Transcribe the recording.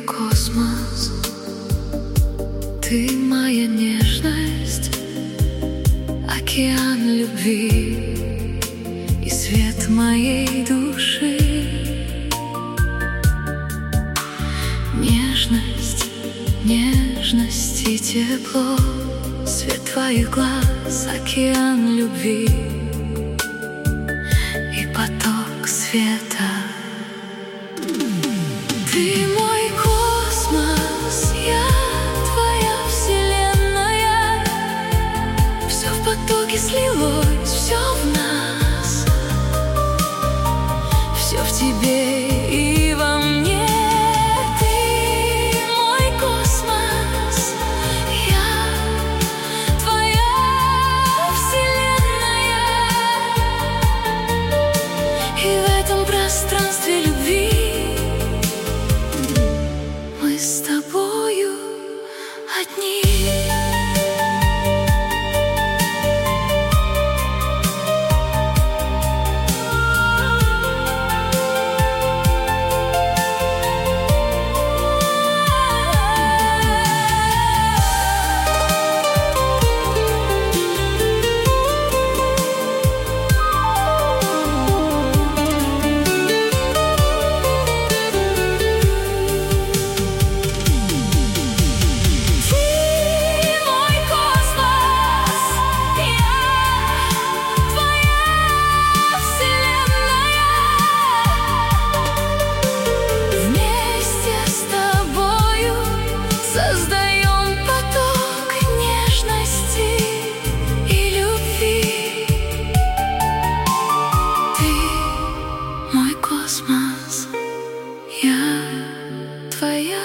космос, ты моя нежность, океан любви и свет моей души. Нежность, нежность и тепло, свет твоих глаз, океан любви и поток света. Ты мой космос, я твоя вселенная. Все в потоке слилось, все в нас, все в тебе и во мне. Ты мой космос, я твоя вселенная. И в этом пространстве любви мы с тобою одни. Создаем поток нежности и любви. Ты мой космос, я твоя